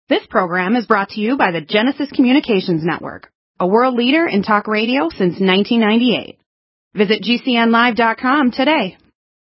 This program is brought to you by the Genesis Communications Network, a world leader in talk radio since 1998. Visit GCNlive.com today.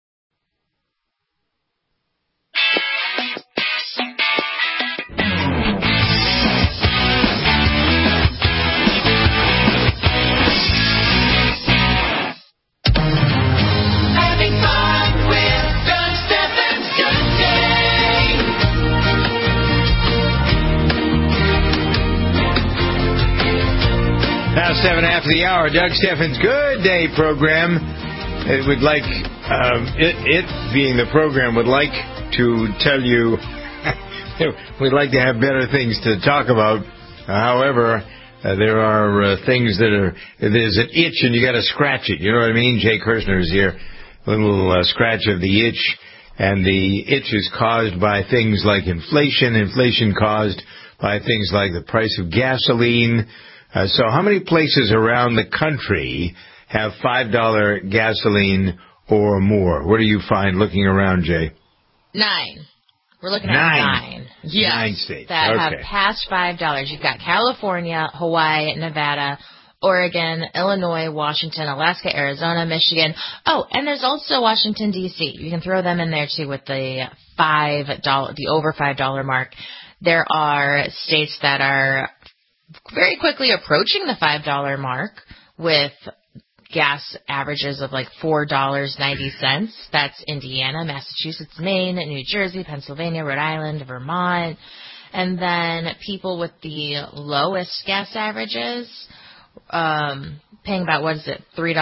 Now 7 after the hour, Doug Steffens' Good Day program. It would like, it being the program, would like to tell you we'd like to have better things to talk about. However, there are things that are, there's an itch and you got to scratch it. You know what I mean? Jay Kirshner is here. A little scratch of the itch. And the itch is caused by things like inflation caused by things like the price of gasoline. So how many places around the country have $5 gasoline or more? What do you find looking around, Jay? 9. We're looking at 9. Yes, 9 states. That have passed $5. You've got California, Hawaii, Nevada, Oregon, Illinois, Washington, Alaska, Arizona, Michigan. Oh, and there's also Washington, D.C. You can throw them in there, too, with the the over $5 mark. There are states that are very quickly approaching the $5 mark with gas averages of like $4.90. That's Indiana, Massachusetts, Maine, New Jersey, Pennsylvania, Rhode Island, Vermont. And then people with the lowest gas averages paying about, what is it,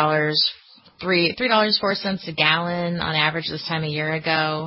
$3.04 a gallon on average this time a year ago.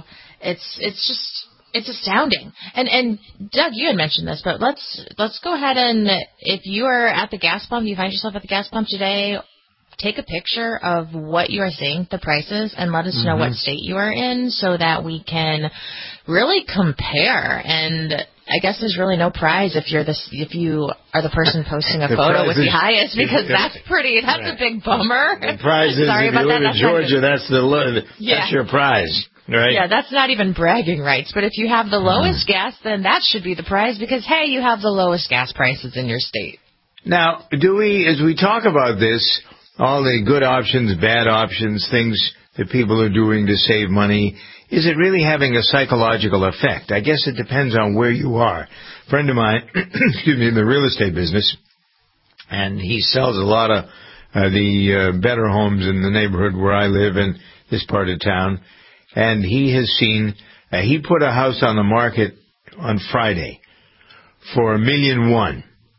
It's astounding. And Doug, you had mentioned this, but let's go ahead and, if you are at the gas pump, you find yourself at the gas pump today, take a picture of what you are seeing, the prices, and let us know what state you are in so that we can really compare. And I guess there's really no prize if you are the person posting a photo with the highest, because that's a big bummer. The prize is, Sorry if about you live that. in Georgia, that's your prize. Right. Yeah, that's not even bragging rights. But if you have the lowest gas, then that should be the prize because, hey, you have the lowest gas prices in your state. Now, as we talk about this, all the good options, bad options, things that people are doing to save money, is it really having a psychological effect? I guess it depends on where you are. A friend of mine, in the real estate business, and he sells a lot of the better homes in the neighborhood where I live in this part of town. And he has seen, he put a house on the market on Friday for $1.1 million.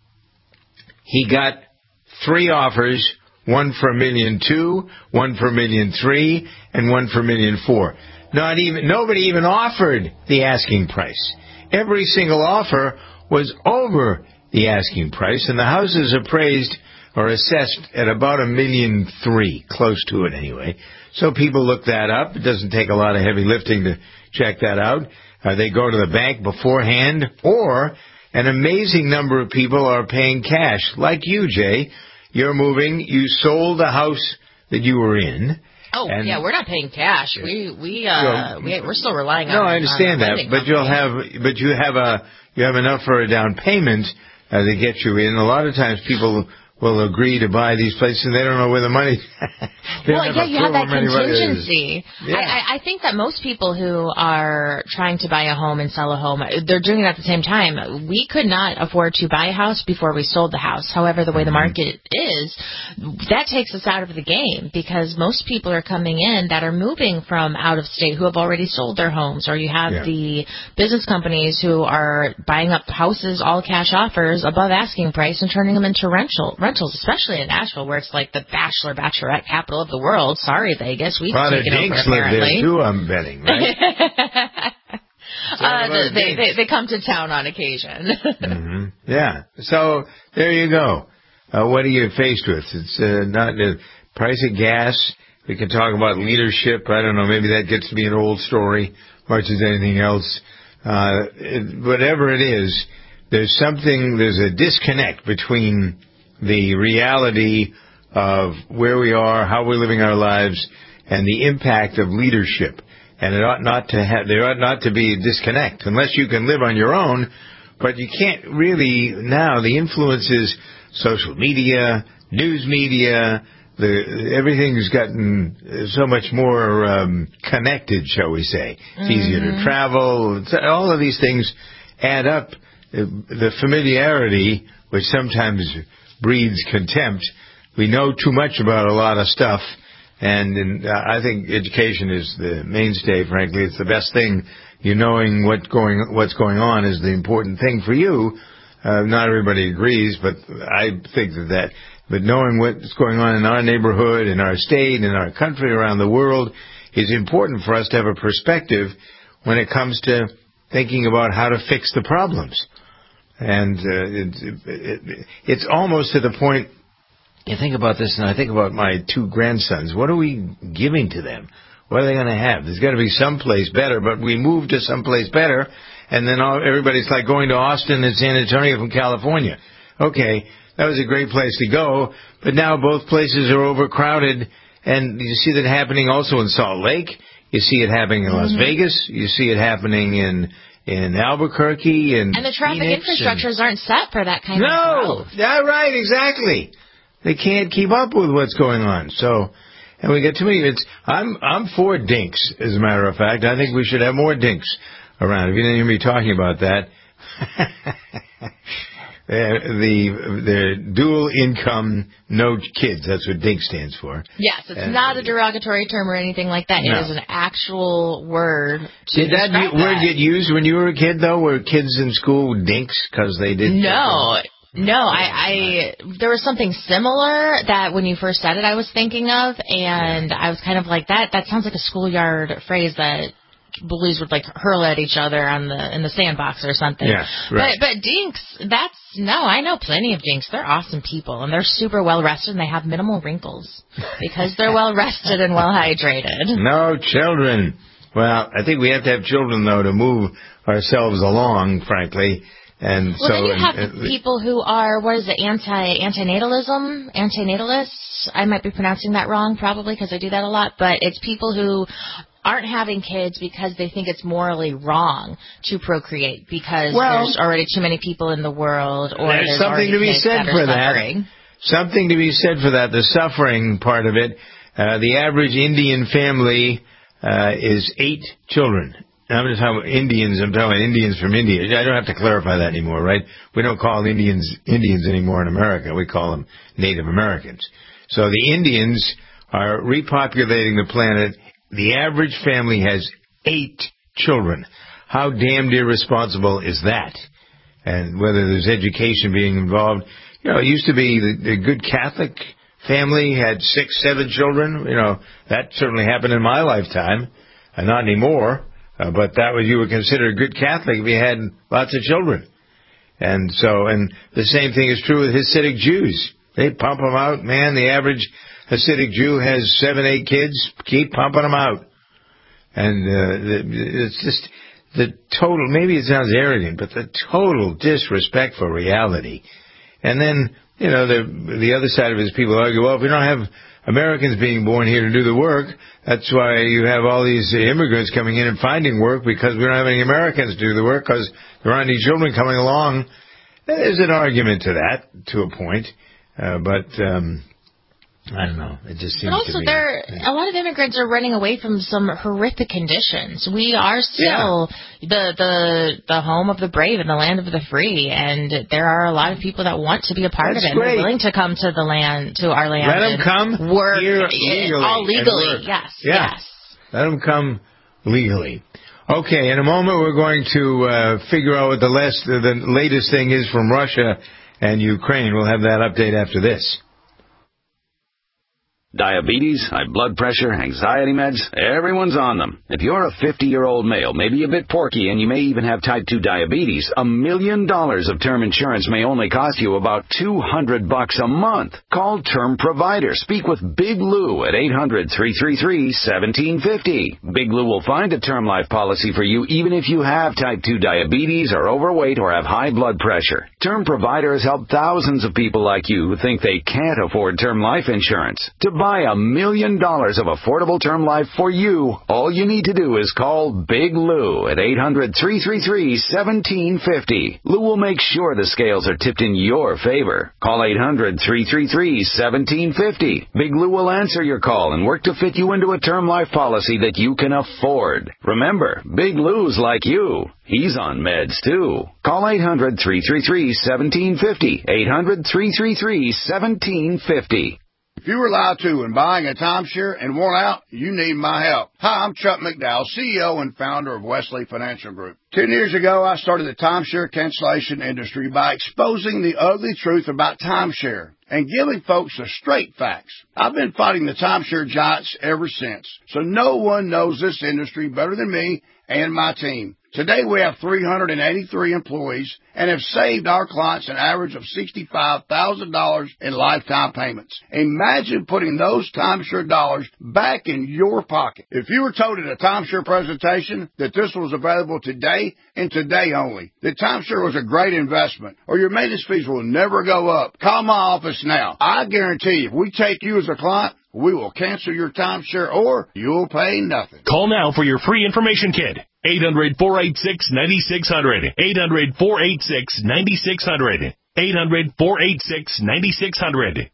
He got 3 offers, one for $1.2 million, one for $1.3 million, and one for $1.4 million. Nobody even offered the asking price. Every single offer was over the asking price, and the house is appraised or assessed at about $1.3 million, close to it anyway. So people look that up. It doesn't take a lot of heavy lifting to check that out. They go to the bank beforehand, or an amazing number of people are paying cash, like you, Jay. You're moving. You sold the house that you were in. Oh, yeah, we're not paying cash. We're still relying on. No, I understand that, but you have enough for a down payment to get you in. A lot of times people will agree to buy these places, and they don't know where the money. You have that contingency. Yeah. I think that most people who are trying to buy a home and sell a home, they're doing it at the same time. We could not afford to buy a house before we sold the house. However, the way the market is, that takes us out of the game because most people are coming in that are moving from out of state who have already sold their homes, or you have the business companies who are buying up houses, all cash offers above asking price, and turning them into rentals, especially in Nashville, where it's like the bachelorette capital of the world. Sorry, Vegas, we've taken over apparently. Live there too, I'm betting, right? They come to town on occasion. Yeah. So there you go. What are you faced with? It's not the price of gas. We can talk about leadership. I don't know. Maybe that gets to be an old story, much as anything else. Whatever it is, there's a disconnect between the reality of where we are, how we're living our lives, and the impact of leadership. And there ought not to be a disconnect. Unless you can live on your own, But you can't really now. The influence is social media, news media. Everything's gotten so much more connected, shall we say. It's easier to travel. All of these things add up. The familiarity, which sometimes breeds contempt. We know too much about a lot of stuff, and I think education is the mainstay, frankly. It's the best thing. You knowing what's going on is the important thing for you. Not everybody agrees, but I think that. But knowing what's going on in our neighborhood, in our state, in our country, around the world, is important for us to have a perspective when it comes to thinking about how to fix the problems. And it's almost to the point, you think about this, and I think about my 2 grandsons. What are we giving to them? What are they going to have? There's got to be someplace better, but we moved to someplace better, and then everybody's like going to Austin and San Antonio from California. Okay, that was a great place to go, but now both places are overcrowded, and you see that happening also in Salt Lake. You see it happening in Las Vegas. You see it happening in Albuquerque and the traffic Phoenix infrastructures aren't set for that kind of growth. No, yeah, right, exactly. They can't keep up with what's going on. So, and we get too many. I'm for dinks, as a matter of fact. I think we should have more dinks around. If you didn't hear me talking about that, the dual income, no kids. That's what DINK stands for. Yes, it's not a derogatory term or anything like that. No. It is an actual word. Did that word get used when you were a kid, though? Were kids in school dinks because they did? No, I there was something similar that when you first said it, I was thinking of, and I was kind of like, that sounds like a schoolyard phrase that bullies would like hurl at each other in the sandbox or something. Yeah, right. But dinks, I know plenty of dinks. They're awesome people, and they're super well rested, and they have minimal wrinkles because they're well rested and well hydrated. No children. Well, I think we have to have children, though, to move ourselves along, frankly. And well, then you have people who are, what is it, antinatalists? I might be pronouncing that wrong, probably, because I do that a lot, but it's people who aren't having kids because they think it's morally wrong to procreate because there's already too many people in the world, or there's something to be said for suffering. Something to be said for that, the suffering part of it. The average Indian family is 8 children. I'm just talking about Indians. I'm talking about Indians from India. I don't have to clarify that anymore, right? We don't call Indians anymore in America. We call them Native Americans. So the Indians are repopulating the planet. The average family has 8 children. How damned irresponsible is that? And whether there's education being involved. You know, it used to be the good Catholic family had 6, 7 children. You know, that certainly happened in my lifetime. Not anymore. But that was, you were considered a good Catholic if you had lots of children. And the same thing is true with Hasidic Jews. They pump them out. Man, the average Hasidic Jew has 7, 8 kids. Keep pumping them out. And it's just the total, maybe it sounds arrogant, but the total disrespect for reality. And then, you know, the other side of it is people argue, well, if we don't have Americans being born here to do the work, that's why you have all these immigrants coming in and finding work, because we don't have any Americans to do the work because there aren't any children coming along. There's an argument to that, to a point. But I don't know. It just seems but also to be. A lot of immigrants are running away from some horrific conditions. We are still the home of the brave and the land of the free, and there are a lot of people that want to be a part of it. Great. They're willing to come to our land. Let them come work here legally. All legally, yes. Let them come legally. Okay, in a moment we're going to figure out what the latest thing is from Russia and Ukraine. We'll have that update after this. Diabetes, high blood pressure, anxiety meds, everyone's on them. If you're a 50-year-old male, maybe a bit porky, and you may even have type 2 diabetes, $1 million of term insurance may only cost you about $200 a month. Call Term Provider. Speak with Big Lou at 800-333-1750. Big Lou will find a term life policy for you even if you have type 2 diabetes, are overweight, or have high blood pressure. Term Provider has helped thousands of people like you who think they can't afford term life insurance. To buy buy $1 million of affordable term life for you, all you need to do is call Big Lou at 800-333-1750. Lou will make sure the scales are tipped in your favor. Call 800-333-1750. Big Lou will answer your call and work to fit you into a term life policy that you can afford. Remember, Big Lou's like you. He's on meds, too. Call 800-333-1750. 800-333-1750. If you were lied to when buying a timeshare and want out, you need my help. Hi, I'm Chuck McDowell, CEO and founder of Wesley Financial Group. 10 years ago, I started the timeshare cancellation industry by exposing the ugly truth about timeshare and giving folks the straight facts. I've been fighting the timeshare giants ever since, so no one knows this industry better than me and my team. Today we have 383 employees and have saved our clients an average of $65,000 in lifetime payments. Imagine putting those timeshare dollars back in your pocket. If you were told at a timeshare presentation that this was available today and today only, that timeshare was a great investment or your maintenance fees will never go up, call my office now. I guarantee if we take you as a client, we will cancel your timeshare or you'll pay nothing. Call now for your free information kit. 800-486-9600. 800-486-9600. 800-486-9600.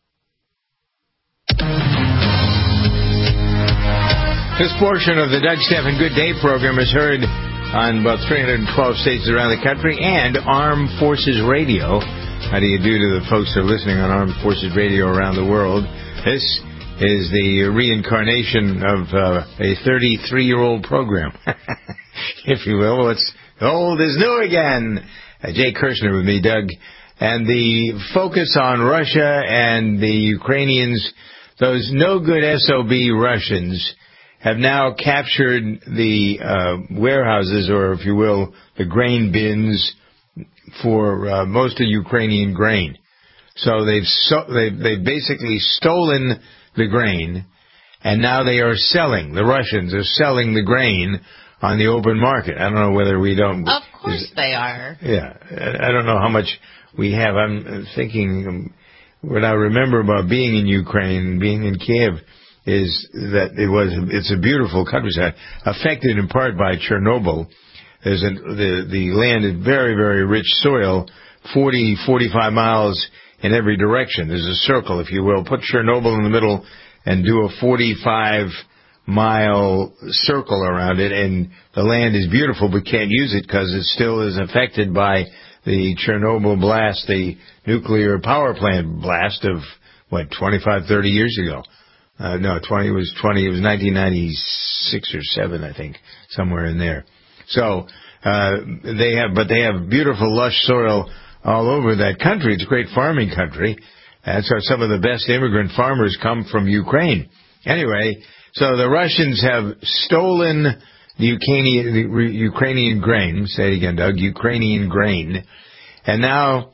This portion of the Doug Stephan Good Day program is heard on about 312 stations around the country and Armed Forces Radio. How do you do to the folks that are listening on Armed Forces Radio around the world? This is the reincarnation of a 33-year-old program, if you will. It's old is new again. Jay Kirshner with me, Doug. And the focus on Russia and the Ukrainians, those no-good SOB Russians, have now captured the warehouses, or if you will, the grain bins for most of Ukrainian grain. So they've basically stolen the grain, and now they are selling. The Russians are selling the grain on the open market. I don't know whether we don't. Of course they are. Yeah, I don't know how much we have. I'm thinking what I remember about being in Ukraine, being in Kiev, is that it's a beautiful countryside, affected in part by Chernobyl. The land is very, very rich soil, 45 miles in every direction. There's a circle, if you will. Put Chernobyl in the middle and do a 45-mile circle around it, and the land is beautiful but can't use it because it still is affected by the Chernobyl blast, the nuclear power plant blast of, 25, 30 years ago. It was 1996 or 7, I think, somewhere in there. So, they have beautiful lush soil all over that country. It's a great farming country. And so some of the best immigrant farmers come from Ukraine. Anyway, so the Russians have stolen the Ukrainian grain. Say it again, Doug. Ukrainian grain. And now,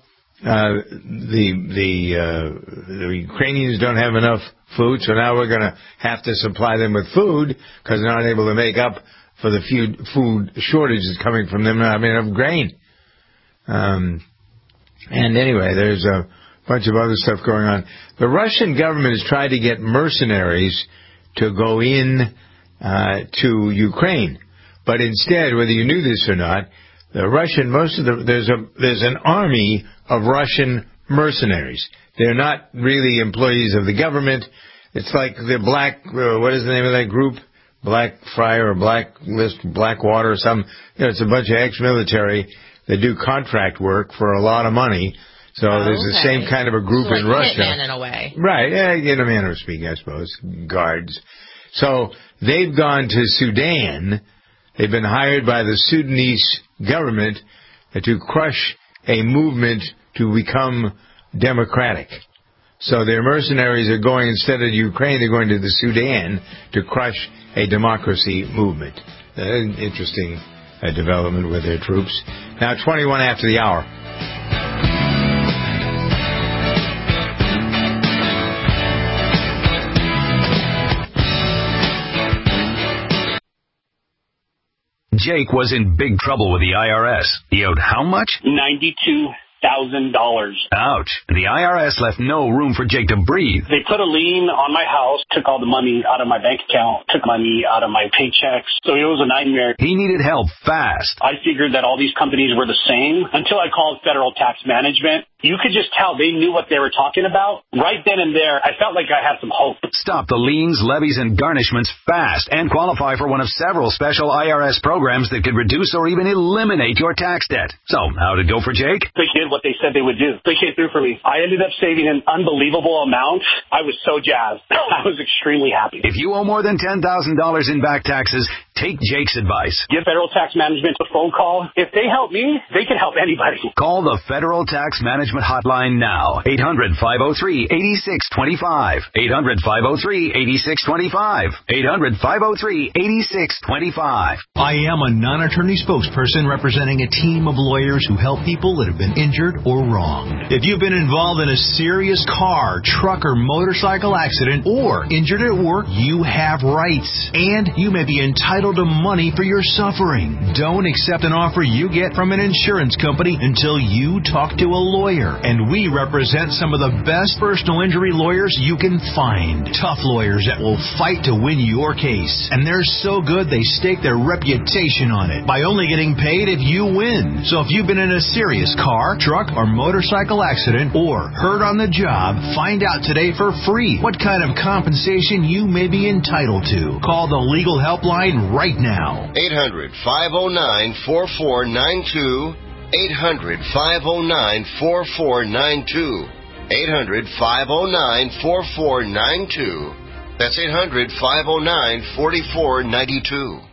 the Ukrainians don't have enough food, so now we're going to have to supply them with food because they're not able to make up for the food shortages coming from them not having enough grain. And anyway, there's a bunch of other stuff going on. The Russian government has tried to get mercenaries to go in to Ukraine, but instead, whether you knew this or not, there's an army of Russian mercenaries. They're not really employees of the government. It's like the what is the name of that group? Blackfriar or Blackwater or something. It's a bunch of ex-military that do contract work for a lot of money. So there's the same kind of a group in Russia. Hitman in a way. Right, in a manner of speaking, I suppose. Guards. So they've gone to Sudan. They've been hired by the Sudanese government to crush a movement to become democratic. So their mercenaries are going, instead of Ukraine, they're going to the Sudan to crush a democracy movement. An interesting development with their troops. Now 21 after the hour. Jake was in big trouble with the IRS. He owed how much? $92,000. Ouch. The IRS left no room for Jake to breathe. They put a lien on my house, took all the money out of my bank account, took money out of my paychecks. So it was a nightmare. He needed help fast. I figured that all these companies were the same until I called Federal Tax Management. You could just tell they knew what they were talking about. Right then and there, I felt like I had some hope. Stop the liens, levies, and garnishments fast and qualify for one of several special IRS programs that could reduce or even eliminate your tax debt. So, how'd it go for Jake? They did what they said they would do. They came through for me. I ended up saving an unbelievable amount. I was so jazzed. I was extremely happy. If you owe more than $10,000 in back taxes, take Jake's advice. Give Federal Tax Management a phone call. If they help me, they can help anybody. Call the Federal Tax Management Hotline now. 800-503-8625. 800-503-8625. 800-503-8625. I am a non-attorney spokesperson representing a team of lawyers who help people that have been injured or wronged. If you've been involved in a serious car, truck, or motorcycle accident or injured at work, you have rights. And you may be entitled to money for your suffering. Don't accept an offer you get from an insurance company until you talk to a lawyer. And we represent some of the best personal injury lawyers you can find. Tough lawyers that will fight to win your case. And they're so good they stake their reputation on it by only getting paid if you win. So if you've been in a serious car, truck, or motorcycle accident or hurt on the job, find out today for free what kind of compensation you may be entitled to. Call the legal helpline right now. 800-509-4492. 800-509-4492. 800-509-4492. That's 800-509-4492.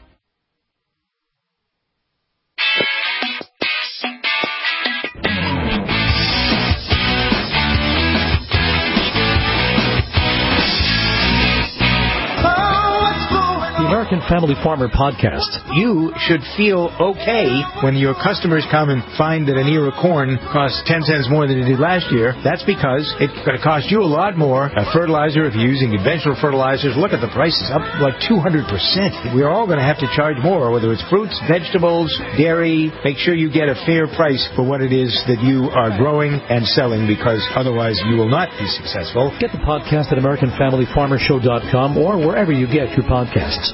American Family Farmer Podcast. You should feel okay when your customers come and find that an ear of corn costs 10 cents more than it did last year. That's because it's going to cost you a lot more. A fertilizer, if you're using conventional fertilizers, look at the prices, up like 200%. We're all going to have to charge more, whether it's fruits, vegetables, dairy. Make sure you get a fair price for what it is that you are growing and selling, because otherwise you will not be successful. Get the podcast at AmericanFamilyFarmerShow.com or wherever you get your podcasts.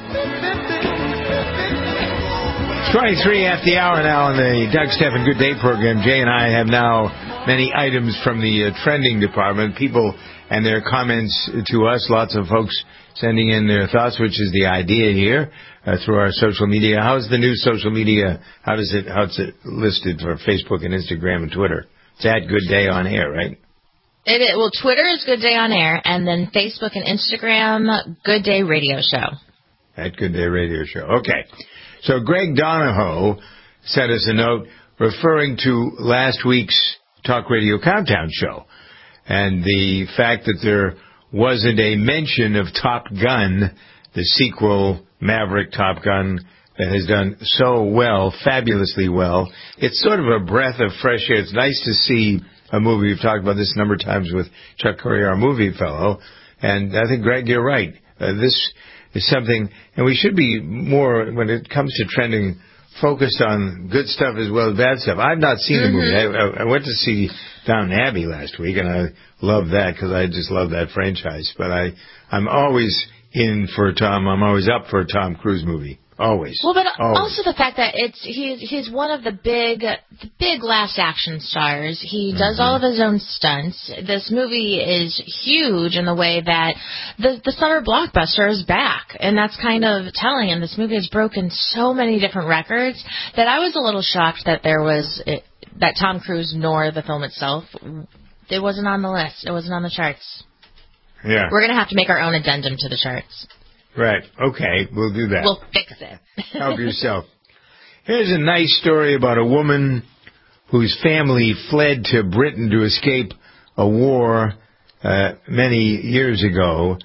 23 after the hour now on the Doug Stephan Good Day program. Jay and I have now many items from the trending department. People and their comments to us. Lots of folks sending in their thoughts, which is the idea here, through our social media. How's the new social media? How's it listed for Facebook and Instagram and Twitter? It's at Good Day on Air, right? Well, Twitter is Good Day on Air, and then Facebook and Instagram, Good Day Radio Show. At Good Day Radio Show. Okay. So Greg Donahoe sent us a note referring to last week's Talk Radio Countdown show and the fact that there wasn't a mention of Top Gun, the sequel, Maverick Top Gun, that has done so well, fabulously well. It's sort of a breath of fresh air. It's nice to see a movie. We've talked about this a number of times with Chuck Curry, our movie fellow. And I think, Greg, you're right. This is something, and we should be more, when it comes to trending, focused on good stuff as well as bad stuff. I've not seen the movie. I went to see Downton Abbey last week, and I love that because I just love that franchise. But I'm always I'm always up for a Tom Cruise movie. Always. Well, but always. Also the fact that he's one of the big last action stars. He does all of his own stunts. This movie is huge in the way that the summer blockbuster is back, and that's kind of telling. And this movie has broken so many different records that I was a little shocked that that Tom Cruise nor the film itself, it wasn't on the list. It wasn't on the charts. Yeah. We're gonna have to make our own addendum to the charts. Right. Okay. We'll do that. We'll fix it. Help yourself. Here's a nice story about a woman whose family fled to Britain to escape a war many years ago.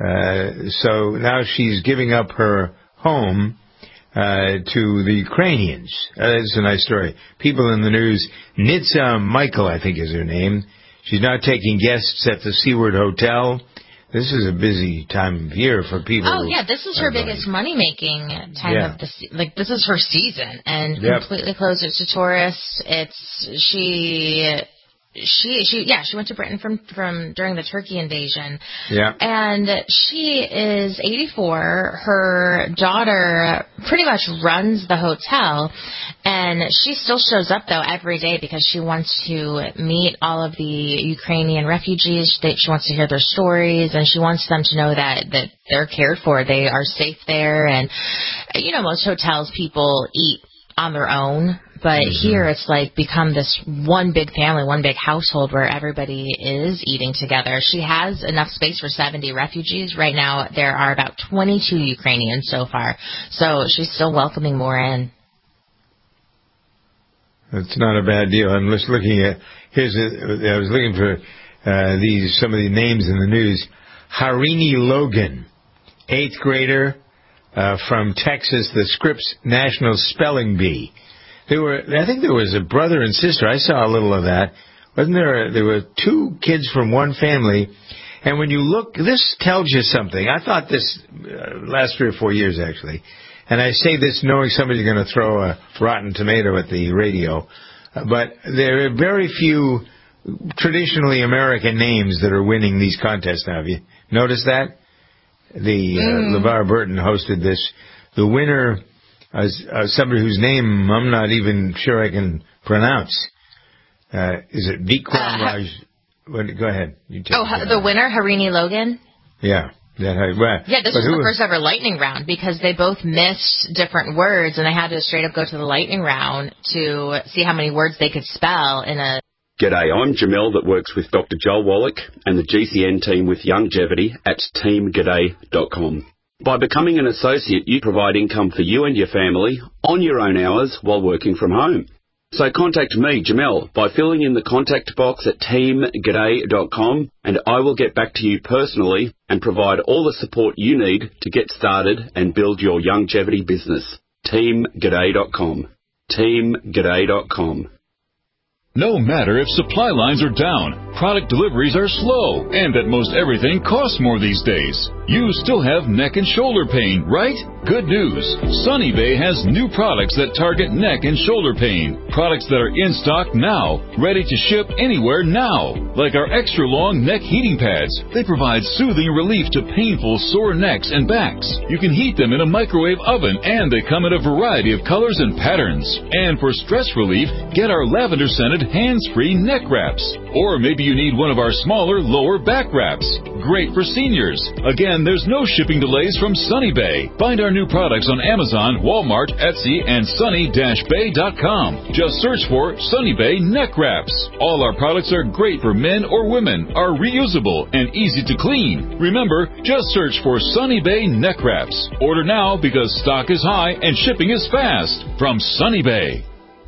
So now she's giving up her home to the Ukrainians. It's a nice story. People in the news. Nitsa Michael, I think is her name. She's now taking guests at the Seaward Hotel. This is a busy time of year for people. Oh, yeah, this is her biggest money-making time of the like, this is her season, and completely closed it to tourists. She went to Britain from during the Turkey invasion. Yeah. And she is 84. Her daughter pretty much runs the hotel, and she still shows up though every day because she wants to meet all of the Ukrainian refugees. She wants to hear their stories, and she wants them to know that they're cared for. They are safe there, and most hotels people eat on their own. But here it's like become this one big family, one big household where everybody is eating together. She has enough space for 70 refugees. Right now there are about 22 Ukrainians so far. So she's still welcoming more in. That's not a bad deal. I'm just looking at, I was looking for some of the names in the news. Harini Logan, 8th grader from Texas, the Scripps National Spelling Bee. I think there was a brother and sister. I saw a little of that. Wasn't there? There were 2 kids from one family. And when you look, this tells you something. I thought this last 3 or 4 years, actually. And I say this knowing somebody's going to throw a rotten tomato at the radio. But there are very few traditionally American names that are winning these contests now. Have you noticed that? LeVar Burton hosted this. The winner somebody whose name I'm not even sure I can pronounce. Is it Bikram Raj? Go ahead. The winner, Harini Logan? Yeah. This was the first ever lightning round because they both missed different words, and they had to straight up go to the lightning round to see how many words they could spell in a... G'day, I'm Jamel that works with Dr. Joel Wallach and the GCN team with Youngevity at teamg'day.com. By becoming an associate, you provide income for you and your family on your own hours while working from home. So contact me, Jamel, by filling in the contact box at teamg'day.com, and I will get back to you personally and provide all the support you need to get started and build your Youngevity business. teamg'day.com. teamg'day.com. No matter if supply lines are down, product deliveries are slow, and that most everything costs more these days, you still have neck and shoulder pain, right? Good news. Sunny Bay has new products that target neck and shoulder pain. Products that are in stock now, ready to ship anywhere now. Like our extra long neck heating pads. They provide soothing relief to painful sore necks and backs. You can heat them in a microwave oven, and they come in a variety of colors and patterns. And for stress relief, get our lavender scented hands-free neck wraps. Or maybe you need one of our smaller lower back wraps. Great for seniors. Again, there's no shipping delays from Sunny Bay. Find our new products on Amazon, Walmart, Etsy, and sunny-bay.com. Just search for Sunny Bay neck wraps. All our products are great for men or women, are reusable, and easy to clean. Remember, just search for Sunny Bay neck wraps. Order now because stock is high and shipping is fast. From Sunny Bay.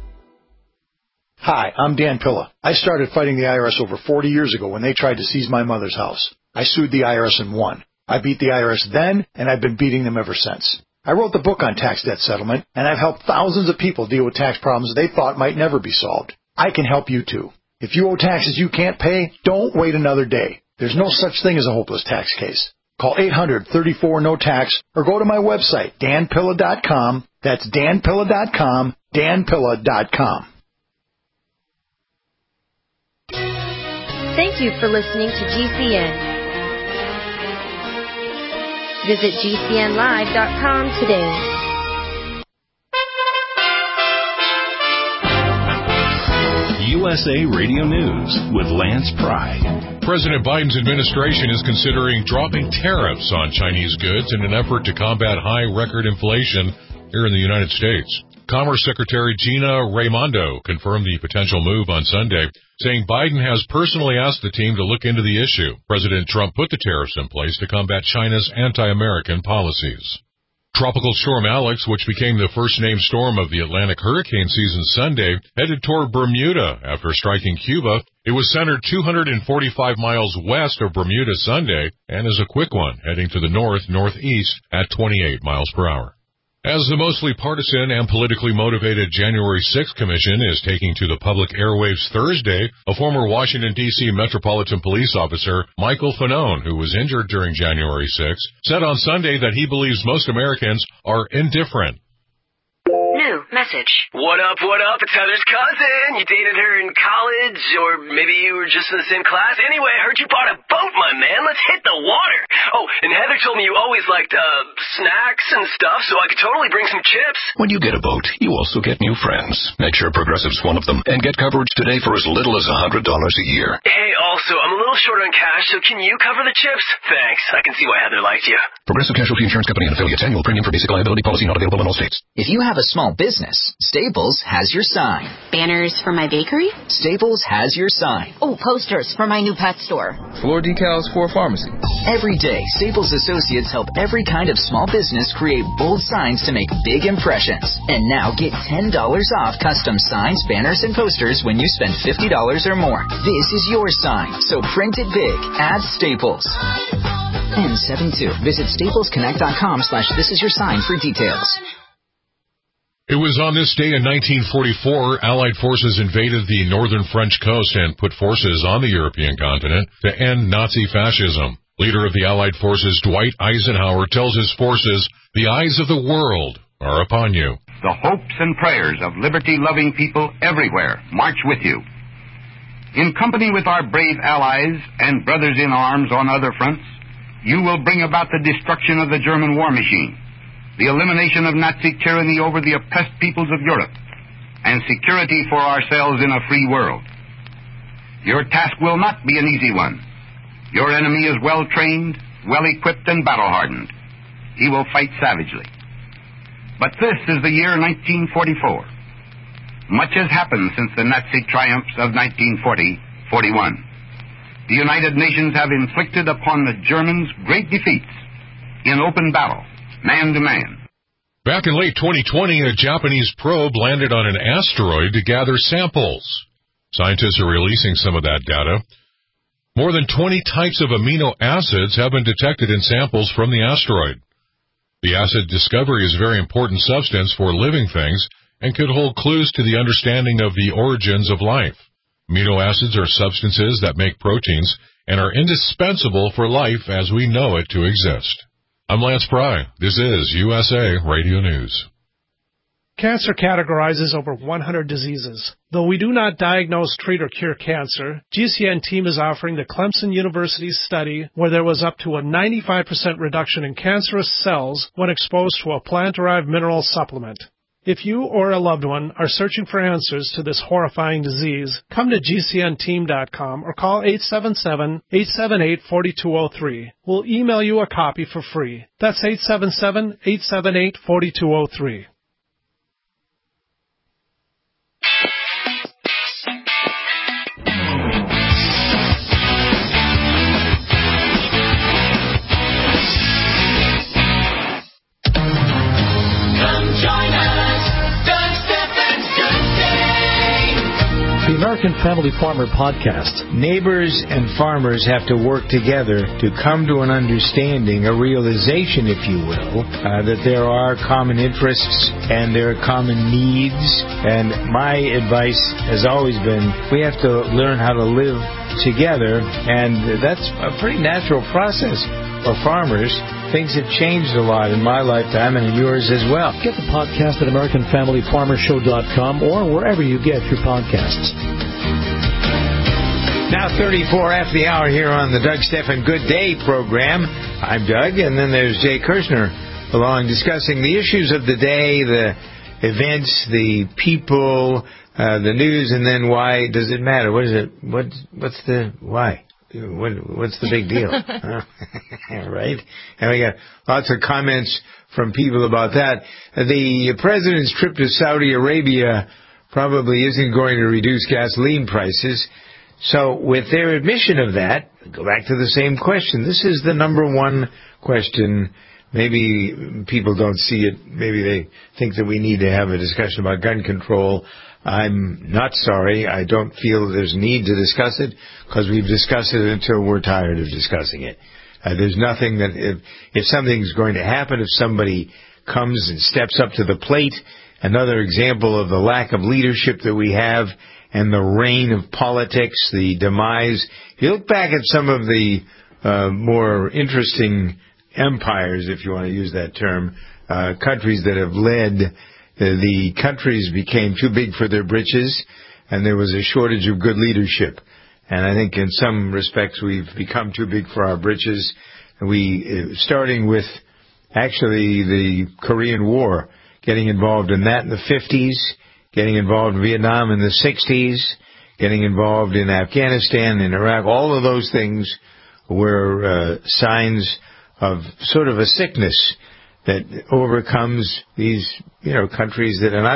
Hi, I'm Dan Pilla. I started fighting the IRS over 40 years ago when they tried to seize my mother's house. I sued the IRS and won. I beat the IRS then, and I've been beating them ever since. I wrote the book on tax debt settlement, and I've helped thousands of people deal with tax problems they thought might never be solved. I can help you too. If you owe taxes you can't pay, don't wait another day. There's no such thing as a hopeless tax case. Call 800-34-NO-TAX or go to my website, danpilla.com. That's danpilla.com, danpilla.com. Thank you for listening to GCN. Visit GCNlive.com today. USA Radio News with Lance Pry. President Biden's administration is considering dropping tariffs on Chinese goods in an effort to combat high record inflation here in the United States. Commerce Secretary Gina Raimondo confirmed the potential move on Sunday, saying Biden has personally asked the team to look into the issue. President Trump put the tariffs in place to combat China's anti-American policies. Tropical Storm Alex, which became the first named storm of the Atlantic hurricane season Sunday, headed toward Bermuda after striking Cuba. It was centered 245 miles west of Bermuda Sunday and is a quick one, heading to the north-northeast at 28 miles per hour. As the mostly partisan and politically motivated January 6th Commission is taking to the public airwaves Thursday, a former Washington, D.C. Metropolitan Police officer, Michael Fanone, who was injured during January 6th, said on Sunday that he believes most Americans are indifferent. New message. What up, it's Heather's cousin. You dated her in college, or maybe you were just in the same class. Anyway, I heard you bought a boat, my man. Let's hit the water. Oh, and Heather told me you always liked, snacks and stuff, so I could totally bring some chips. When you get a boat, you also get new friends. Make sure Progressive's one of them, and get coverage today for as little as $100 a year. Hey, also, I'm a little short on cash, so can you cover the chips? Thanks. I can see why Heather liked you. Progressive Casualty Insurance Company and affiliates. Annual premium for basic liability policy not available in all states. If you have a small business, Staples has your sign. Banners for my bakery? Staples has your sign. Oh, posters for my new pet store. Floor decals for a pharmacy. Every day, Staples associates help every kind of small business create bold signs to make big impressions. And now get $10 off custom signs, banners, and posters when you spend $50 or more. This is your sign, so print it big at Staples. N72. Visit staplesconnect.com/thisisyoursign for details. It was on this day in 1944, Allied forces invaded the northern French coast and put forces on the European continent to end Nazi fascism. Leader of the Allied forces, Dwight Eisenhower, tells his forces, "The eyes of the world are upon you." The hopes and prayers of liberty-loving people everywhere march with you. In company with our brave allies and brothers in arms on other fronts, you will bring about the destruction of the German war machine, the elimination of Nazi tyranny over the oppressed peoples of Europe, and security for ourselves in a free world. Your task will not be an easy one. Your enemy is well-trained, well-equipped, and battle-hardened. He will fight savagely. But this is the year 1944. Much has happened since the Nazi triumphs of 1940-41. The United Nations have inflicted upon the Germans great defeats in open battle, man to man. Back in late 2020, a Japanese probe landed on an asteroid to gather samples. Scientists are releasing some of that data. More than 20 types of amino acids have been detected in samples from the asteroid. The acid discovery is a very important substance for living things and could hold clues to the understanding of the origins of life. Amino acids are substances that make proteins and are indispensable for life as we know it to exist. I'm Lance Pry. This is USA Radio News. Cancer categorizes over 100 diseases. Though we do not diagnose, treat, or cure cancer, GCN team is offering the Clemson University's study where there was up to a 95% reduction in cancerous cells when exposed to a plant-derived mineral supplement. If you or a loved one are searching for answers to this horrifying disease, come to GCNteam.com or call 877-878-4203. We'll email you a copy for free. That's 877-878-4203. The American Family Farmer Podcast. Neighbors and farmers have to work together to come to an understanding, a realization, if you will, that there are common interests and there are common needs. And my advice has always been we have to learn how to live together, and that's a pretty natural process for farmers. Things have changed a lot in my lifetime and in yours as well. Get the podcast at AmericanFamilyFarmerShow.com or wherever you get your podcasts. Now 34 after the hour here on the Doug Stephan Good Day program. I'm Doug, and then there's Jay Kirshner along discussing the issues of the day, the events, the people, the news, and then why does it matter? What is it? What's the why? What's the big deal? Right? And we got lots of comments from people about that. The president's trip to Saudi Arabia probably isn't going to reduce gasoline prices. So with their admission of that, go back to the same question. This is the number one question. Maybe people don't see it. Maybe they think that we need to have a discussion about gun control. I'm not sorry. I don't feel there's need to discuss it because we've discussed it until we're tired of discussing it. There's nothing that if something's going to happen, if somebody comes and steps up to the plate. Another example of the lack of leadership that we have and the reign of politics, the demise. If you look back at some of the more interesting empires, if you want to use that term, countries that have led, the countries became too big for their britches, and there was a shortage of good leadership. And I think in some respects we've become too big for our britches. Starting with actually the Korean War, getting involved in that in the 50s, getting involved in Vietnam in the 60s, getting involved in Afghanistan and Iraq. All of those things were signs of sort of a sickness that overcomes these, countries that, and I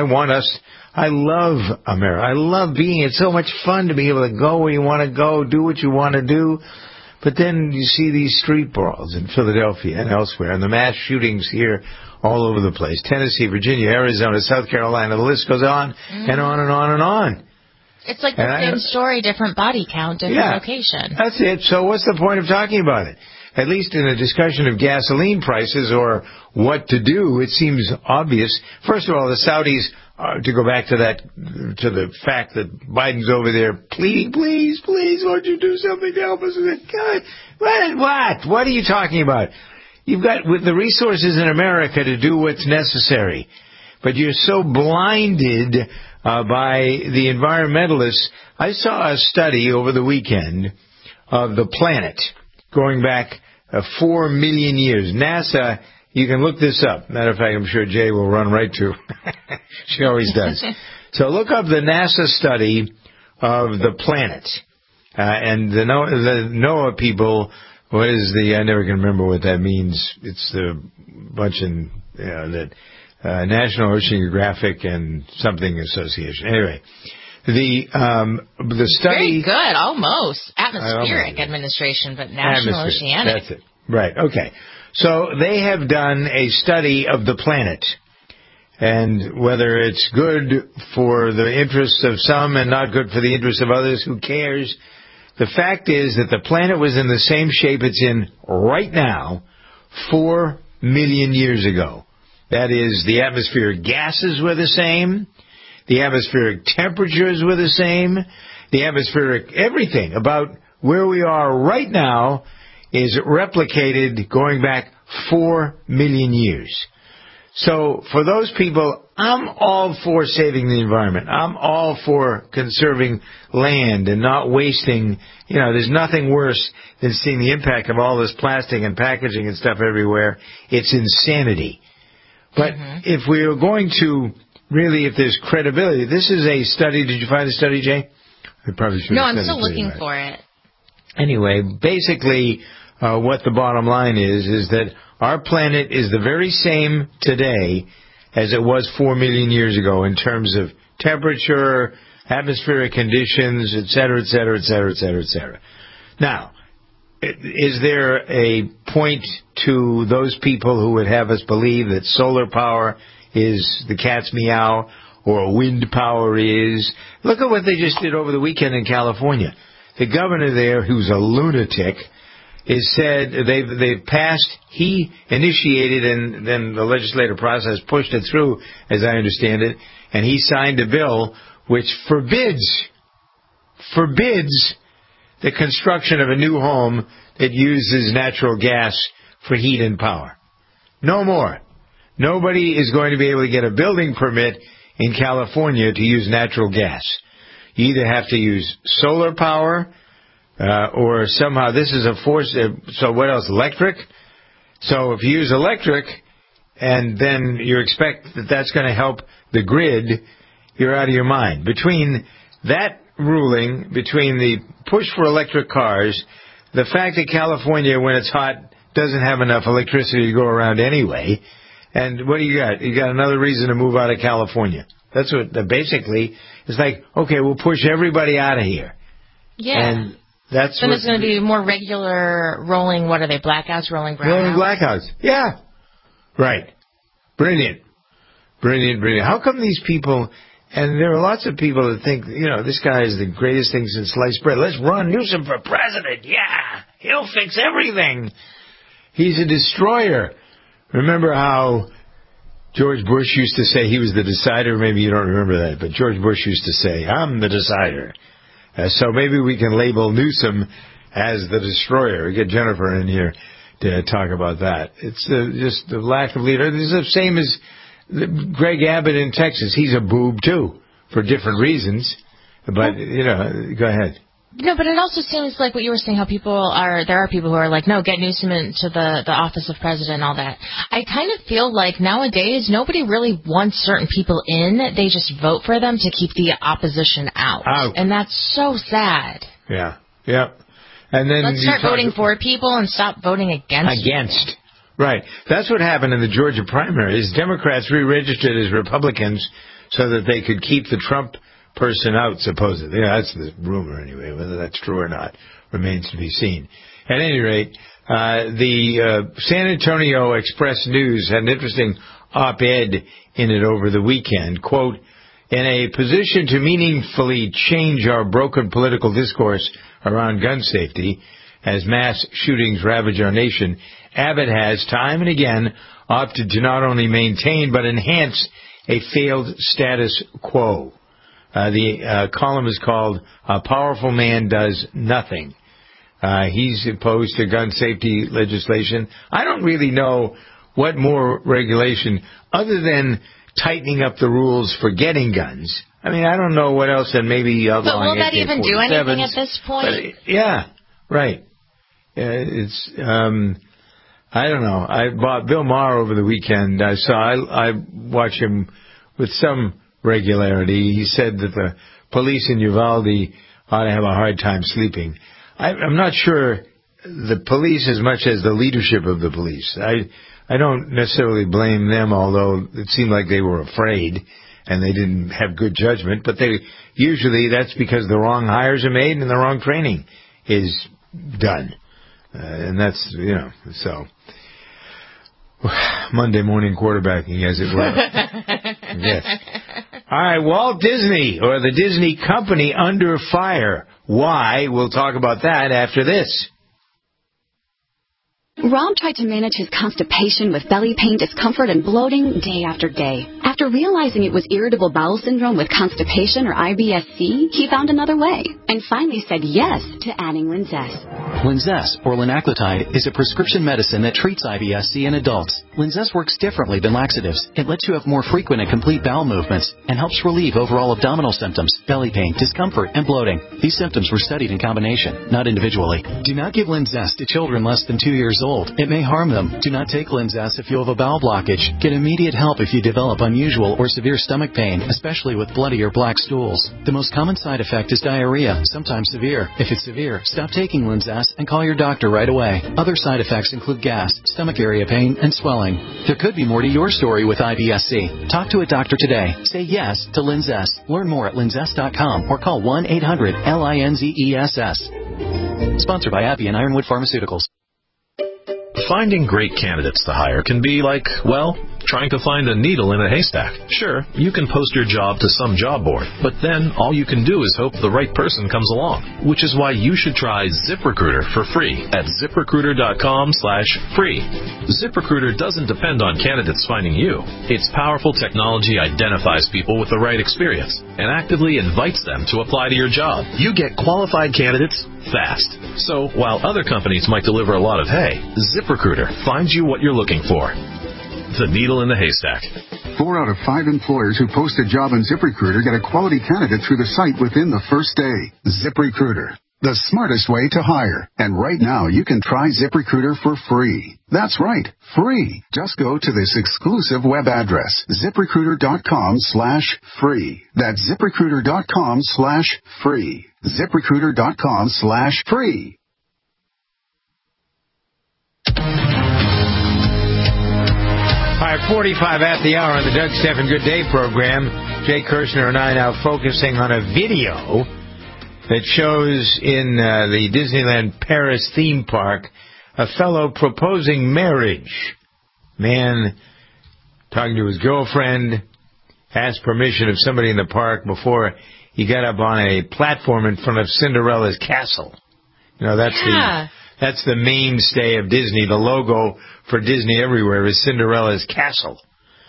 love America. I love it's so much fun to be able to go where you want to go, do what you want to do. But then you see these street brawls in Philadelphia and elsewhere, and the mass shootings here all over the place. Tennessee, Virginia, Arizona, South Carolina, the list goes on and on and on and on. It's like the same story, different body count, different location. That's it. So what's the point of talking about it? At least in a discussion of gasoline prices or what to do, it seems obvious. First of all, the Saudis, to go back to the fact that Biden's over there pleading, please, won't you do something to help us? God, what? What are you talking about? You've got the resources in America to do what's necessary, but you're so blinded by the environmentalists. I saw a study over the weekend of the planet going back 4 million years. NASA, you can look this up. Matter of fact, I'm sure Jay will run right to. She always does. So look up the NASA study of the planet. And the NOAA people, I never can remember what that means. It's the bunch in, National Oceanographic and something Association. Anyway. The study... Very good, almost. Atmospheric Administration, but National Oceanic. That's it. Right, okay. So they have done a study of the planet and whether it's good for the interests of some and not good for the interests of others, who cares? The fact is that the planet was in the same shape it's in right now 4 million years ago. That is, the atmospheric gases were the same. The atmospheric temperatures were the same. The atmospheric everything about where we are right now is replicated going back 4 million years. So for those people, I'm all for saving the environment. I'm all for conserving land and not wasting. There's nothing worse than seeing the impact of all this plastic and packaging and stuff everywhere. It's insanity. But if we are going to really, if there's credibility, this is a study. Did you find the study, Jay? I probably should. No, I'm still looking for it. Anyway, basically, what the bottom line is that our planet is the very same today as it was 4 million years ago in terms of temperature, atmospheric conditions, et cetera, et cetera, et cetera, et cetera, et cetera. Now, is there a point to those people who would have us believe that solar power is the cat's meow, or wind power is? Look at what they just did over the weekend in California. The governor there, who's a lunatic, is said they've passed. He initiated, and then the legislative process pushed it through, as I understand it, and he signed a bill which forbids the construction of a new home that uses natural gas for heat and power. No more. Nobody is going to be able to get a building permit in California to use natural gas. You either have to use solar power, or somehow this is a force. So what else? Electric. So if you use electric, and then you expect that that's going to help the grid, you're out of your mind. Between that ruling, between the push for electric cars, the fact that California, when it's hot, doesn't have enough electricity to go around anyway. And what do you got? You got another reason to move out of California. That's what basically it's like. Okay, we'll push everybody out of here. Yeah. And that's then it's going to be more regular rolling. What are they? Blackouts, rolling brownouts. Rolling blackouts. Yeah. Right. Brilliant. How come these people? And there are lots of people that think, this guy is the greatest thing since sliced bread. Let's run Newsom for president. Yeah, he'll fix everything. He's a destroyer. Remember how George Bush used to say he was the decider. Maybe you don't remember that, but George Bush used to say, I'm the decider. So maybe we can label Newsom as the destroyer. Get Jennifer in here to talk about that. It's just the lack of leader. It's the same as Greg Abbott in Texas. He's a boob, too, for different reasons. But, go ahead. No, but it also seems like what you were saying, how there are people who are like, no, get Newsom into the office of president and all that. I kind of feel like nowadays nobody really wants certain people in. They just vote for them to keep the opposition out. And that's so sad. Yeah. And then let's start voting for people and stop voting against people. Right. That's what happened in the Georgia primaries. Democrats re-registered as Republicans so that they could keep the Trump person out, supposedly. That's the rumor, anyway. Whether that's true or not remains to be seen. At any rate, the San Antonio Express News had an interesting op-ed in it over the weekend. Quote, in a position to meaningfully change our broken political discourse around gun safety as mass shootings ravage our nation, Abbott has time and again opted to not only maintain but enhance a failed status quo. The column is called A Powerful Man Does Nothing. He's opposed to gun safety legislation. I don't really know what more regulation, other than tightening up the rules for getting guns. I mean, I don't know what else, and maybe outlawing But will that even do anything at this point? Yeah, right. It's I don't know. I bought Bill Maher over the weekend. I watch him with some regularity. He said that the police in Uvalde ought to have a hard time sleeping. I'm not sure the police as much as the leadership of the police. I don't necessarily blame them, although it seemed like they were afraid and they didn't have good judgment. But usually that's because the wrong hires are made and the wrong training is done. And that's, so Monday morning quarterbacking, as it were. Yes. All right, Walt Disney, or the Disney Company, under fire. Why? We'll talk about that after this. Rob tried to manage his constipation with belly pain, discomfort, and bloating day after day. After realizing it was irritable bowel syndrome with constipation, or IBS-C, he found another way and finally said yes to adding Linzess. Linzess, or linaclotide, is a prescription medicine that treats IBS-C in adults. Linzess works differently than laxatives. It lets you have more frequent and complete bowel movements and helps relieve overall abdominal symptoms, belly pain, discomfort, and bloating. These symptoms were studied in combination, not individually. Do not give Linzess to children less than 2 years old. It may harm them. Do not take Linzess if you have a bowel blockage. Get immediate help if you develop unusual or severe stomach pain, especially with bloody or black stools. The most common side effect is diarrhea, sometimes severe. If it's severe, stop taking Linzess and call your doctor right away. Other side effects include gas, stomach area pain, and swelling. There could be more to your story with IBS-C. Talk to a doctor today. Say yes to Linzess. Learn more at linzess.com or call 1-800-LINZESS. Sponsored by Abbey and Ironwood Pharmaceuticals. Finding great candidates to hire can be like, well, trying to find a needle in a haystack. Sure, you can post your job to some job board, but then all you can do is hope the right person comes along, which is why you should try ZipRecruiter for free at ZipRecruiter.com/free. ZipRecruiter doesn't depend on candidates finding you. Its powerful technology identifies people with the right experience and actively invites them to apply to your job. You get qualified candidates fast. So while other companies might deliver a lot of hay, ZipRecruiter finds you what you're looking for. The needle in the haystack. 4 out of 5 employers who post a job on ZipRecruiter get a quality candidate through the site within the first day. ZipRecruiter, the smartest way to hire. And right now, you can try ZipRecruiter for free. That's right, free. Just go to this exclusive web address, ZipRecruiter.com/free. That's ZipRecruiter.com/free. ZipRecruiter.com/free. 5:45 at the hour on the Doug Stephan Good Day program. Jay Kirshner and I now focusing on a video that shows in the Disneyland Paris theme park a fellow proposing marriage. Man talking to his girlfriend, asked permission of somebody in the park before he got up on a platform in front of Cinderella's castle. That's the mainstay of Disney. The logo for Disney everywhere is Cinderella's castle.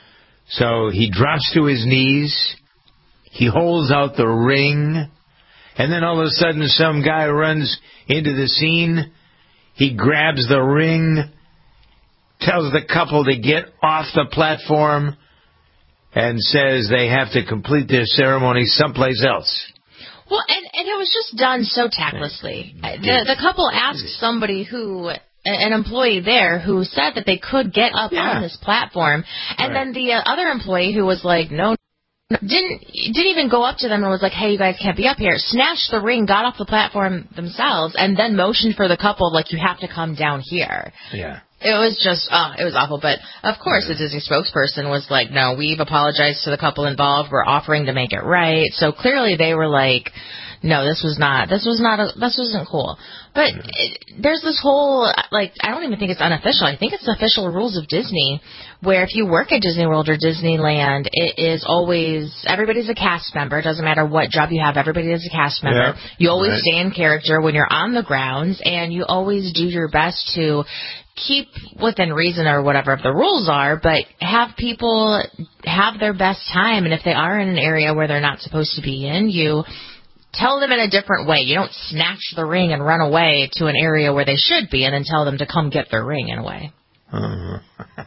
So he drops to his knees. He holds out the ring. And then all of a sudden some guy runs into the scene. He grabs the ring, tells the couple to get off the platform, and says they have to complete their ceremony someplace else. Well, and it was just done so tactlessly. The couple asked somebody an employee there who said that they could get up on this platform, and then the other employee who was like, no, didn't even go up to them and was like, hey, you guys can't be up here. Snatched the ring, got off the platform themselves, and then motioned for the couple, like, you have to come down here. Yeah. It was just, it was awful. But, of course, the Disney spokesperson was like, no, we've apologized to the couple involved. We're offering to make it right. So clearly they were like, no, this wasn't cool. But there's this whole, like, I don't even think it's unofficial. I think it's the official rules of Disney, where if you work at Disney World or Disneyland, it is always, everybody's a cast member. It doesn't matter what job you have, everybody is a cast member. Yeah. You always stay in character when you're on the grounds, and you always do your best to keep within reason or whatever the rules are, but have people have their best time. And if they are in an area where they're not supposed to be in, you tell them in a different way. You don't snatch the ring and run away to an area where they should be and then tell them to come get their ring in a way. Uh-huh.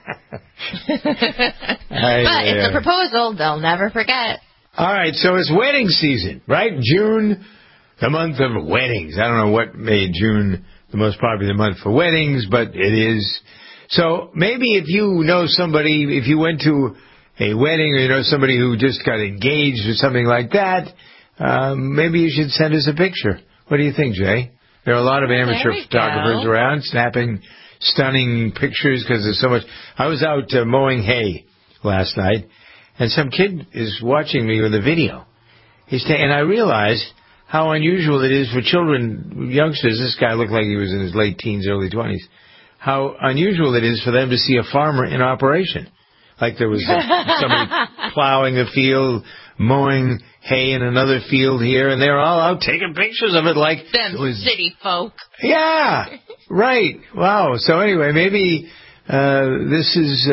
But it's a proposal they'll never forget. All right, so it's wedding season, right? June, the month of weddings. I don't know what made June the most popular month for weddings, but it is. So maybe if you know somebody, if you went to a wedding or you know somebody who just got engaged or something like that, maybe you should send us a picture. What do you think, Jay? There are a lot of amateur photographers around snapping stunning pictures because there's so much. I was out mowing hay last night, and some kid is watching me with a video. And I realized how unusual it is for children, youngsters. This guy looked like he was in his late teens, early 20s. How unusual it is for them to see a farmer in operation. Like there was somebody plowing a field, mowing hay in another field here, and they're all out taking pictures of it like them city folk. Yeah, right. Wow. So anyway, maybe this is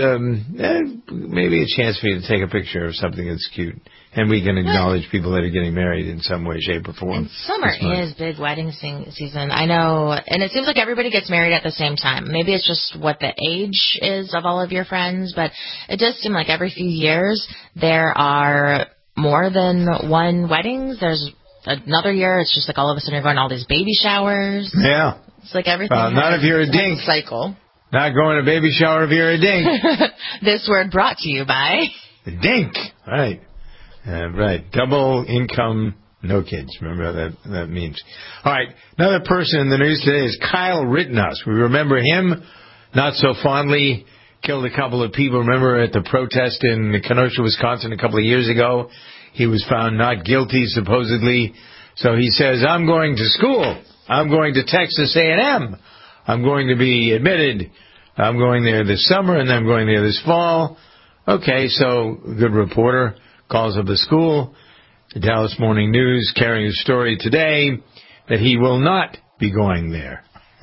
maybe a chance for you to take a picture of something that's cute. And we can acknowledge people that are getting married in some way, shape, or form. And summer is big wedding season. I know. And it seems like everybody gets married at the same time. Maybe it's just what the age is of all of your friends. But it does seem like every few years there are more than one weddings. There's another year. It's just like all of a sudden you're going to all these baby showers. Yeah. It's like everything. Not if you're a dink. Cycle. Not going to baby shower if you're a dink. This word brought to you by the dink. Right. Right. Double income, no kids. Remember what that means. All right. Another person in the news today is Kyle Rittenhouse. We remember him not so fondly. Killed a couple of people. Remember at the protest in Kenosha, Wisconsin a couple of years ago? He was found not guilty, supposedly. So he says, I'm going to school. I'm going to Texas A&M. I'm going to be admitted. I'm going there this summer, and then I'm going there this fall. Okay, so good reporter calls up the school. The Dallas Morning News carrying a story today that he will not be going there.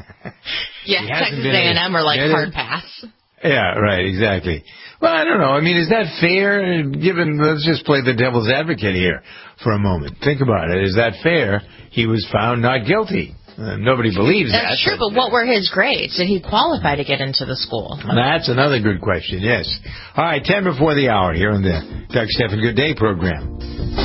Yeah, Texas A&M are like hard pass. Yeah, right, exactly. Well, I don't know. I mean, is that fair? Let's just play the devil's advocate here for a moment. Think about it. Is that fair? He was found not guilty. Nobody believes that. That's true, but what were his grades? Did he qualify to get into the school? That's another good question, yes. All right, 10 before the hour here on the Doug Stephan Good Day program.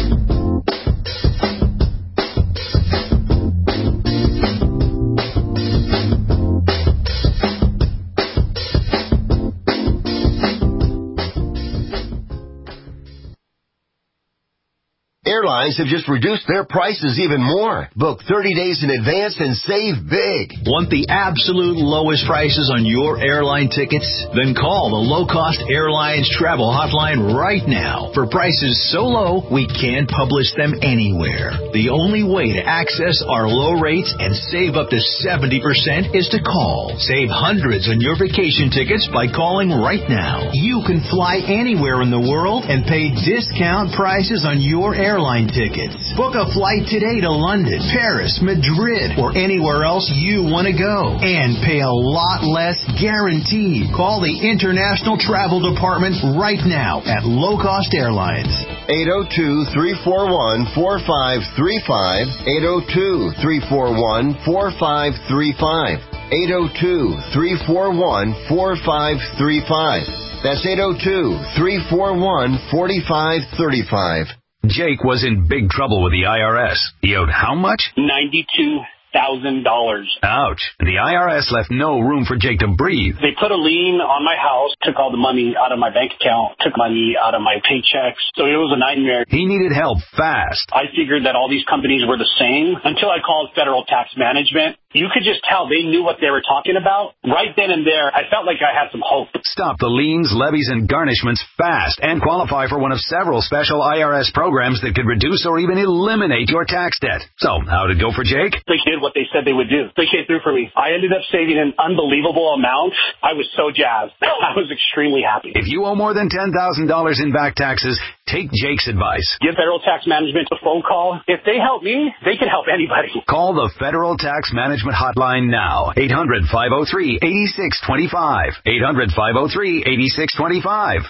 Airlines have just reduced their prices even more. Book 30 days in advance and save big. Want the absolute lowest prices on your airline tickets? Then call the Low Cost Airlines Travel Hotline right now. For prices so low, we can't publish them anywhere. The only way to access our low rates and save up to 70% is to call. Save hundreds on your vacation tickets by calling right now. You can fly anywhere in the world and pay discount prices on your airline tickets. tickets. Book a flight today to London, Paris, Madrid, or anywhere else you want to go. And pay a lot less guaranteed. Call the International Travel Department right now at Low Cost Airlines. 802-341-4535. 802-341-4535. 802-341-4535. That's 802-341-4535. Jake was in big trouble with the IRS. He owed how much? $92,000. Ouch. The IRS left no room for Jake to breathe. They put a lien on my house, took all the money out of my bank account, took money out of my paychecks. So it was a nightmare. He needed help fast. I figured that all these companies were the same until I called Federal Tax Management. You could just tell they knew what they were talking about. Right then and there, I felt like I had some hope. Stop the liens, levies, and garnishments fast and qualify for one of several special IRS programs that could reduce or even eliminate your tax debt. So, how did it go for Jake? They did what they said they would do. They came through for me. I ended up saving an unbelievable amount. I was so jazzed. I was extremely happy. If you owe more than $10,000 in back taxes, take Jake's advice. Give Federal Tax Management a phone call. If they help me, they can help anybody. Call the Federal Tax Management Hotline now. 800-503-8625. 800-503-8625.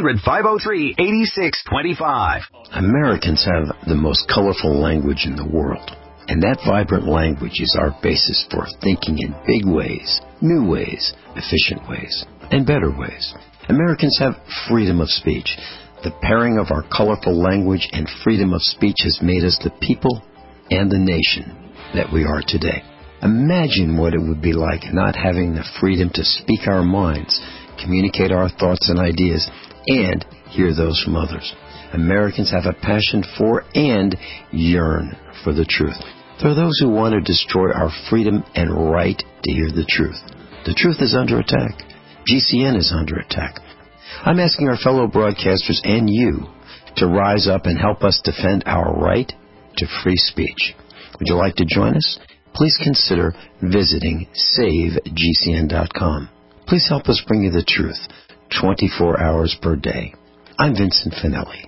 800-503-8625. Americans have the most colorful language in the world. And that vibrant language is our basis for thinking in big ways, new ways, efficient ways, and better ways. Americans have freedom of speech. The pairing of our colorful language and freedom of speech has made us the people and the nation that we are today. Imagine what it would be like not having the freedom to speak our minds, communicate our thoughts and ideas, and hear those from others. Americans have a passion for and yearn for the truth. There are those who want to destroy our freedom and right to hear the truth. The truth is under attack. GCN is under attack. I'm asking our fellow broadcasters and you to rise up and help us defend our right to free speech. Would you like to join us? Please consider visiting SaveGCN.com. Please help us bring you the truth 24 hours per day. I'm Vincent Finelli.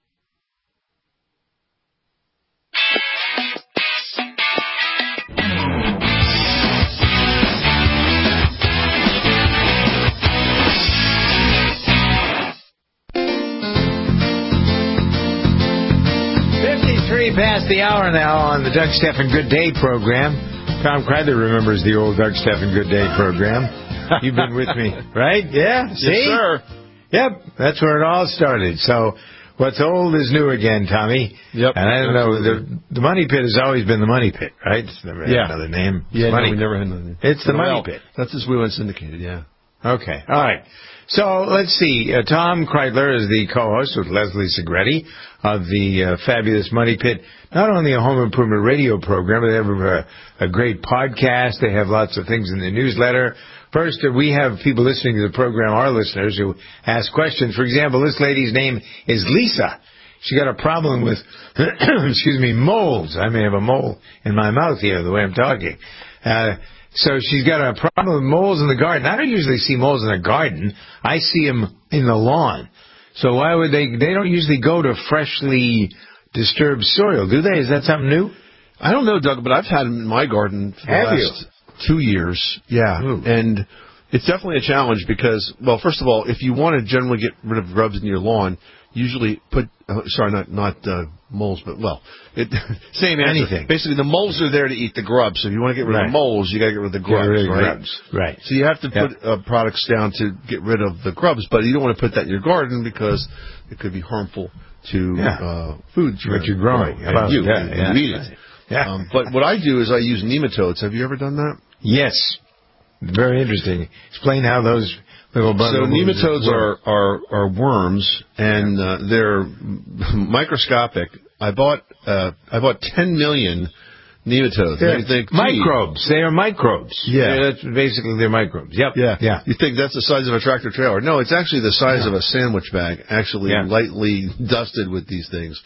Past the hour now on the Doug Stephan Good Day program. Tom Kreidler remembers the old Doug Stephan Good Day program. You've been with me, right? Yeah? See? Yes, sir. Yep, that's where it all started. So what's old is new again, Tommy. Yep. And I don't know, the Money Pit has always been the Money Pit, right? It's never had another name. Yeah, no, we never had another name. It's the Money Pit. That's just we went syndicated, yeah. Okay, all right. So let's see. Tom Kreidler is the co-host with Leslie Segretti of the fabulous Money Pit. Not only a home improvement radio program, but they have a great podcast. They have lots of things in the newsletter. First, we have people listening to the program, our listeners, who ask questions. For example, this lady's name is Lisa. She got a problem with, moles. I may have a mole in my mouth here, the way I'm talking. So she's got a problem with moles in the garden. I don't usually see moles in the garden. I see them in the lawn. So why would they don't usually go to freshly disturbed soil, do they? Is that something new? I don't know, Doug, but I've had them in my garden for the last 2 years. Yeah. Ooh. And it's definitely a challenge because, well, first of all, if you want to generally get rid of grubs in your lawn, usually put, not moles, but, same answer. Anything. Basically, the moles are there to eat the grubs. So if you want to get rid of the moles, you got to get rid of the grubs, right? So you have to put products down to get rid of the grubs, but you don't want to put that in your garden because it could be harmful to food what you're growing. And you eat it. Yeah. But what I do is I use nematodes. Have you ever done that? Yes. Very interesting. Explain how those little So nematodes are worms, and they're microscopic. I bought 10 million nematodes. They're microbes. They are microbes. Yeah. That's basically they're microbes. Yep. Yeah. You think that's the size of a tractor trailer. No, it's actually the size of a sandwich bag, actually lightly dusted with these things.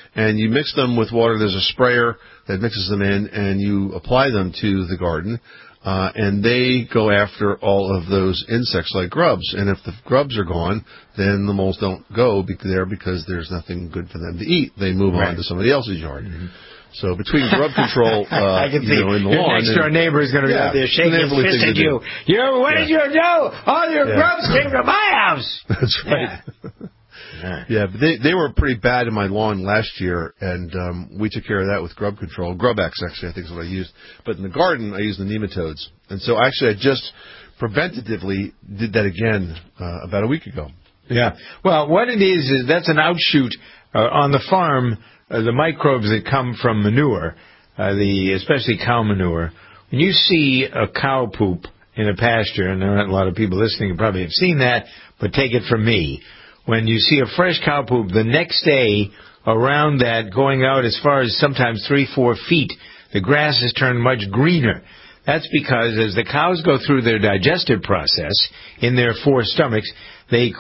and you mix them with water. There's a sprayer that mixes them in, and you apply them to the garden. And they go after all of those insects like grubs. And if the grubs are gone, then the moles don't go there because there's nothing good for them to eat. They move on to somebody else's yard. Mm-hmm. So between grub control, I can see in the your lawn, next door neighbor is going to be out there shaking his fist at you. What did you do? All your grubs came to my house. That's right. Yeah, but they were pretty bad in my lawn last year, and we took care of that with grub control. Grub-X, actually, I think is what I used. But in the garden, I used the nematodes. And so actually I just preventatively did that again about a week ago. Yeah. Well, what it is that's an outshoot on the farm, the microbes that come from manure, especially cow manure. When you see a cow poop in a pasture, and there aren't a lot of people listening who probably have seen that, but take it from me. When you see a fresh cow poop, the next day around that, going out as far as sometimes 3-4 feet, the grass has turned much greener. That's because as the cows go through their digestive process in their 4 stomachs, they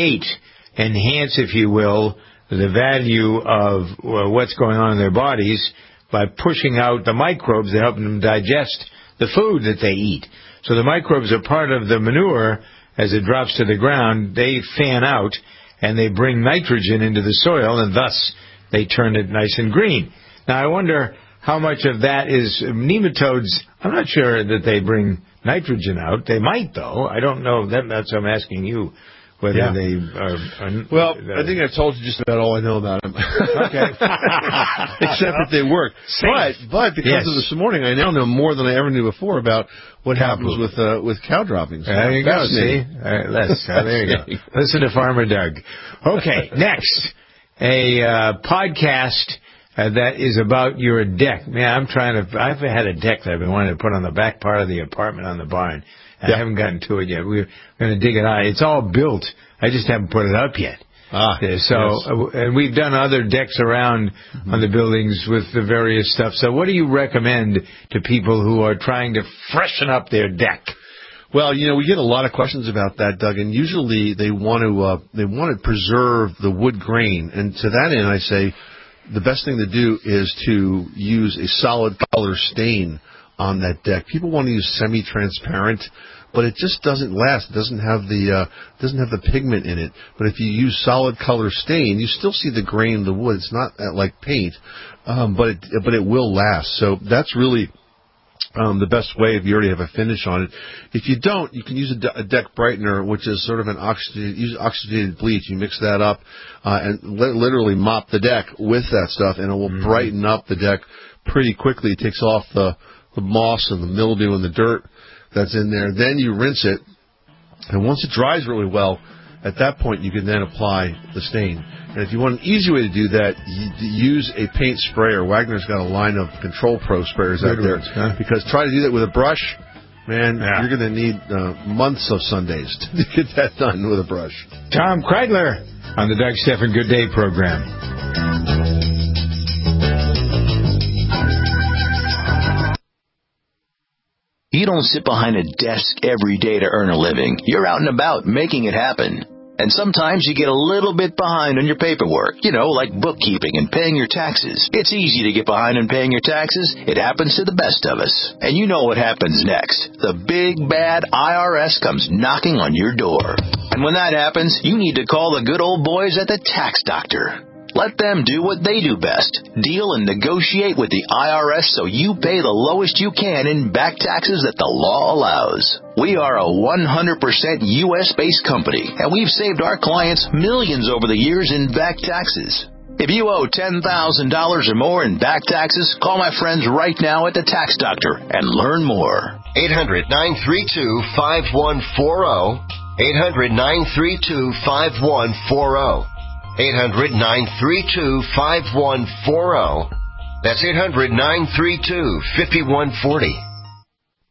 enhance, if you will, the value of what's going on in their bodies by pushing out the microbes that help them digest the food that they eat. So the microbes are part of the manure. As it drops to the ground, they fan out, and they bring nitrogen into the soil, and thus they turn it nice and green. Now, I wonder how much of that is nematodes. I'm not sure that they bring nitrogen out. They might, though. I don't know. That's what I'm asking you, whether they are... Well, I think I've told you just about all I know about them. Okay. Except that they work. But because of this morning, I now know more than I ever knew before about what happens with cow droppings. There you go, see? There you go. Listen to Farmer Doug. Okay, next, a podcast that is about your deck. Man, I've had a deck that I've been wanting to put on the back part of the apartment on the barn. I haven't gotten to it yet. We're going to dig it out. It's all built. I just haven't put it up yet. And we've done other decks around on the buildings with the various stuff. So what do you recommend to people who are trying to freshen up their deck? Well, we get a lot of questions about that, Doug, and usually they want to preserve the wood grain. And to that end, I say the best thing to do is to use a solid color stain on that deck. People want to use semi-transparent, but it just doesn't last. It doesn't have the pigment in it. But if you use solid color stain, you still see the grain of the wood. It's not like paint, but it will last. So that's really the best way if you already have a finish on it. If you don't, you can use a deck brightener, which is sort of use oxygenated bleach. You mix that up and literally mop the deck with that stuff, and it will brighten up the deck pretty quickly. It takes off the moss and the mildew and the dirt that's in there. Then you rinse it, and once it dries really well, at that point you can then apply the stain. And if you want an easy way to do that, use a paint sprayer. Wagner's got a line of Control Pro sprayers out there. Because try to do that with a brush, man, you're going to need months of Sundays to get that done with a brush. Tom Kreidler on the Doug Stephan Good Day program. You don't sit behind a desk every day to earn a living. You're out and about making it happen. And sometimes you get a little bit behind on your paperwork, like bookkeeping and paying your taxes. It's easy to get behind on paying your taxes. It happens to the best of us. And you know what happens next. The big, bad IRS comes knocking on your door. And when that happens, you need to call the good old boys at the Tax Doctor. Let them do what they do best. Deal and negotiate with the IRS so you pay the lowest you can in back taxes that the law allows. We are a 100% U.S.-based company, and we've saved our clients millions over the years in back taxes. If you owe $10,000 or more in back taxes, call my friends right now at the Tax Doctor and learn more. 800-932-5140. 800-932-5140. 800-932-5140. That's 800-932-5140.